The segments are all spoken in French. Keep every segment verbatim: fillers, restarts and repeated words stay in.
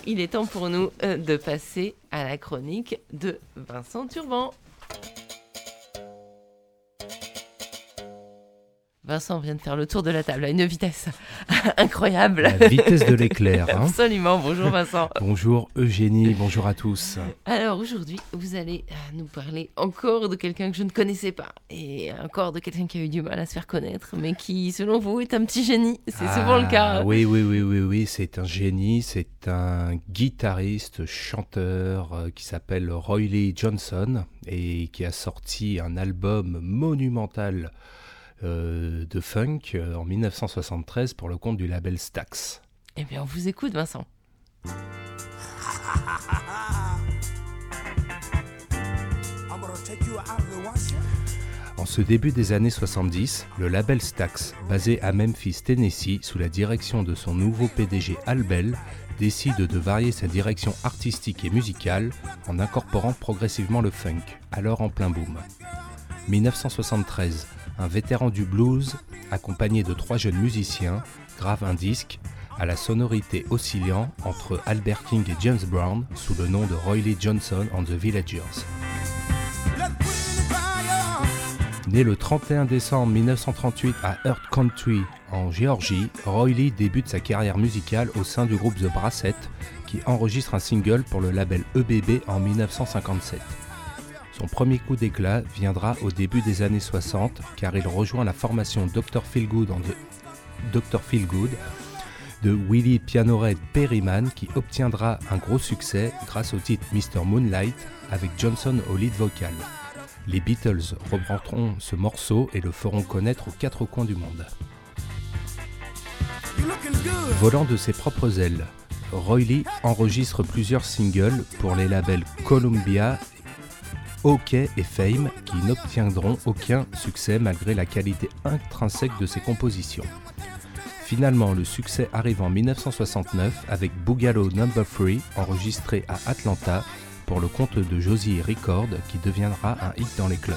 il est temps pour nous euh, de passer à la chronique de Vincent Turban. Vincent vient de faire le tour de la table à une vitesse incroyable. La vitesse de l'éclair. Hein. Absolument. Bonjour Vincent. Bonjour Eugénie, bonjour à tous. Alors aujourd'hui, vous allez nous parler encore de quelqu'un que je ne connaissais pas et encore de quelqu'un qui a eu du mal à se faire connaître, mais qui, selon vous, est un petit génie. C'est ah, souvent le cas. Oui, oui, oui, oui, oui, c'est un génie. C'est un guitariste, chanteur euh, qui s'appelle Roy Johnson et qui a sorti un album monumental Euh, de funk euh, en dix-neuf cent soixante-treize pour le compte du label Stax. Eh bien, on vous écoute, Vincent. En ce début des années soixante-dix, le label Stax, basé à Memphis, Tennessee, sous la direction de son nouveau P D G Al Bell, décide de varier sa direction artistique et musicale en incorporant progressivement le funk, alors en plein boom. dix-neuf cent soixante-treize, un vétéran du blues, accompagné de trois jeunes musiciens, grave un disque à la sonorité oscillant entre Albert King et James Brown sous le nom de Roy Johnson and the Villagers. Né le trente et un décembre mille neuf cent trente-huit à Earth Country en Géorgie, Roy Lee débute sa carrière musicale au sein du groupe The Brassets qui enregistre un single pour le label E B B en dix-neuf cent cinquante-sept. Son premier coup d'éclat viendra au début des années soixante car il rejoint la formation docteur Feelgood en the... docteur Feelgood de Willie Pianored Perryman qui obtiendra un gros succès grâce au titre mister Moonlight avec Johnson au lead vocal. Les Beatles reprendront ce morceau et le feront connaître aux quatre coins du monde. Volant de ses propres ailes, Roy Lee enregistre plusieurs singles pour les labels Columbia, OK et Fame qui n'obtiendront aucun succès malgré la qualité intrinsèque de ses compositions. Finalement, le succès arrive en dix-neuf cent soixante-neuf avec Boogaloo number three enregistré à Atlanta pour le compte de Josie Records qui deviendra un hit dans les clubs.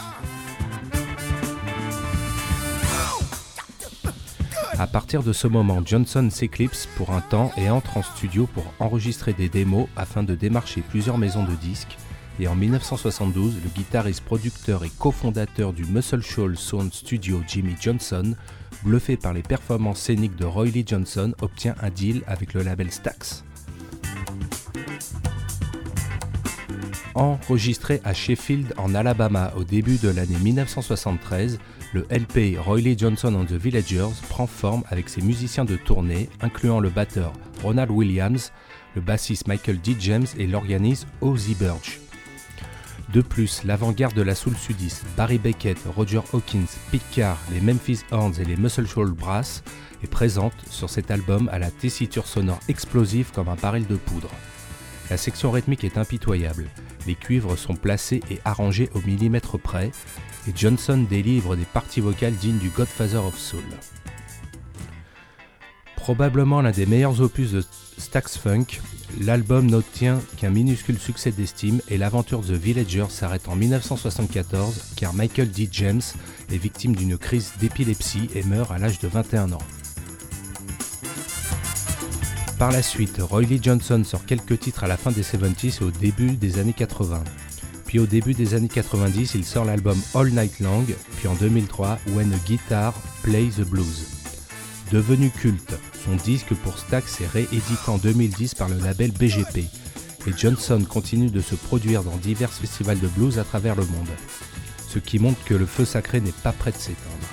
À partir de ce moment, Johnson s'éclipse pour un temps et entre en studio pour enregistrer des démos afin de démarcher plusieurs maisons de disques. Et en dix-neuf cent soixante-douze, le guitariste, producteur et cofondateur du Muscle Shoals Sound Studio Jimmy Johnson, bluffé par les performances scéniques de Roy Johnson, obtient un deal avec le label Stax. Enregistré à Sheffield en Alabama au début de l'année dix-neuf cent soixante-treize, le L P Roy Johnson and the Villagers prend forme avec ses musiciens de tournée, incluant le batteur Ronald Williams, le bassiste Michael D. James et l'organiste Ozzie Burch. De plus, l'avant-garde de la soul sudiste, Barry Beckett, Roger Hawkins, Pete Carr, les Memphis Horns et les Muscle Shoals Brass est présente sur cet album à la tessiture sonore explosive comme un baril de poudre. La section rythmique est impitoyable, les cuivres sont placés et arrangés au millimètre près et Johnson délivre des parties vocales dignes du Godfather of Soul. Probablement l'un des meilleurs opus de Stax Funk, l'album n'obtient qu'un minuscule succès d'estime et l'aventure The Villagers s'arrête en dix-neuf cent soixante-quatorze car Michael D. James est victime d'une crise d'épilepsie et meurt à l'âge de vingt et un ans. Par la suite, Roy Johnson sort quelques titres à la fin des soixante-dix et au début des années quatre-vingts. Puis au début des années quatre-vingt-dix, il sort l'album All Night Long, puis en deux mille trois, When a Guitar Plays the Blues. Devenu culte, son disque pour Stax est réédité en deux mille dix par le label B G P et Johnson continue de se produire dans divers festivals de blues à travers le monde, ce qui montre que le feu sacré n'est pas prêt de s'éteindre.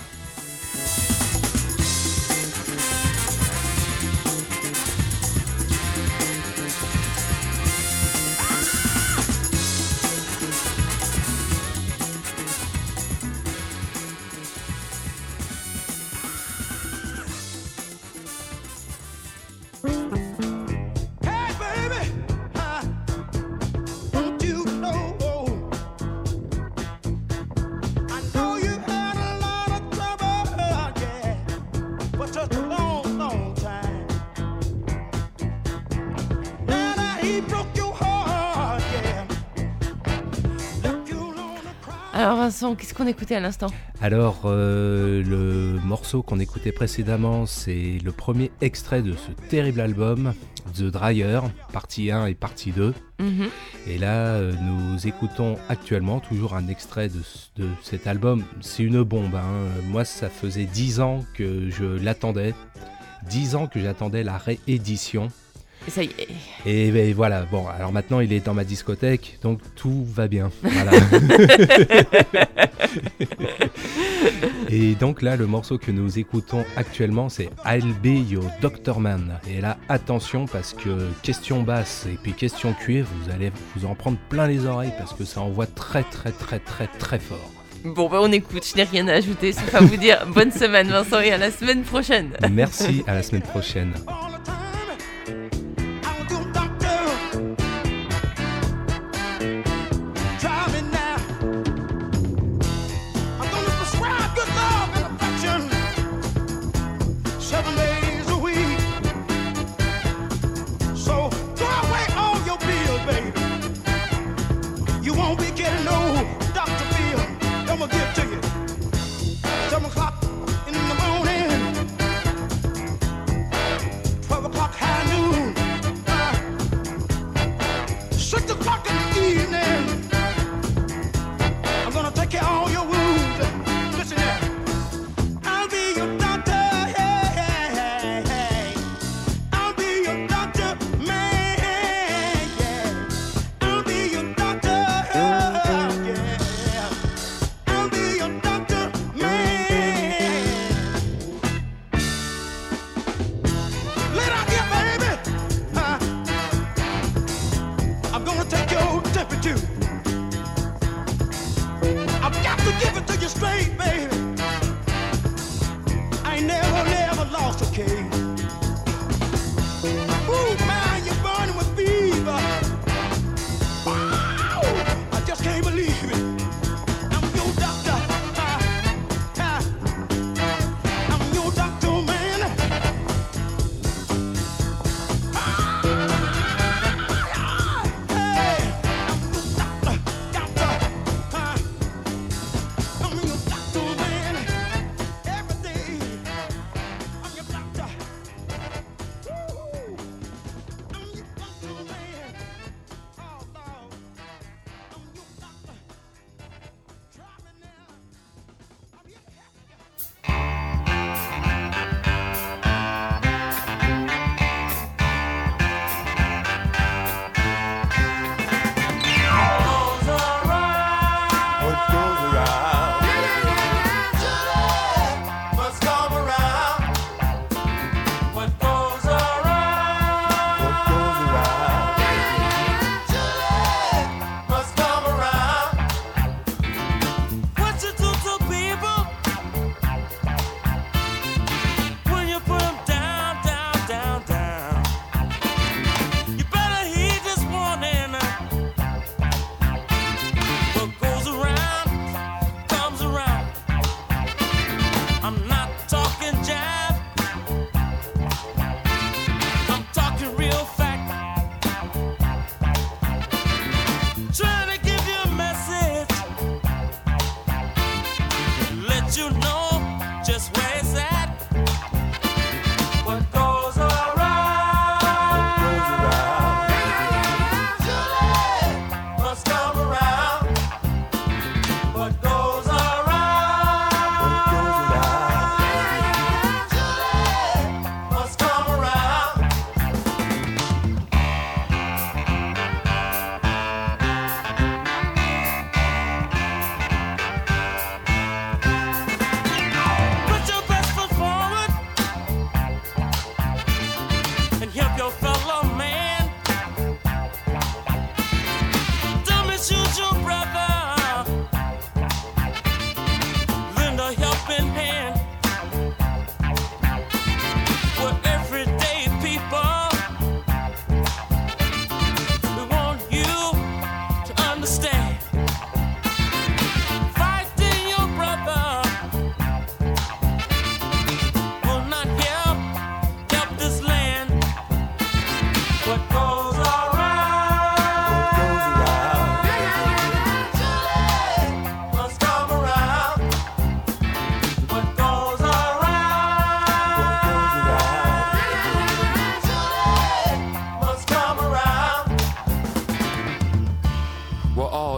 Alors Vincent, qu'est-ce qu'on écoutait à l'instant ? Alors, euh, le morceau qu'on écoutait précédemment, c'est le premier extrait de ce terrible album, The Dryer, partie un et partie deux. Mm-hmm. Et là, euh, nous écoutons actuellement toujours un extrait de, de cet album. C'est une bombe, hein. Moi, ça faisait dix ans que je l'attendais. dix ans que j'attendais la réédition. Et ça y est. Et, et voilà, bon, alors maintenant il est dans ma discothèque, donc tout va bien. Voilà. Et donc là, le morceau que nous écoutons actuellement, c'est I'll Be Your Doctor Man. Et là, attention, parce que question basse et puis question cuivre, vous allez vous en prendre plein les oreilles, parce que ça envoie très très très très très fort. Bon, bah on écoute, je n'ai rien à ajouter, sauf à vous dire bonne semaine Vincent et à la semaine prochaine. Merci, à la semaine prochaine.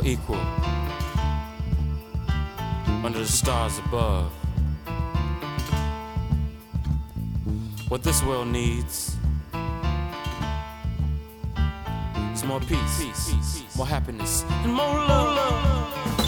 all equal under the stars above. What this world needs is more peace, peace, peace, more happiness, and more love.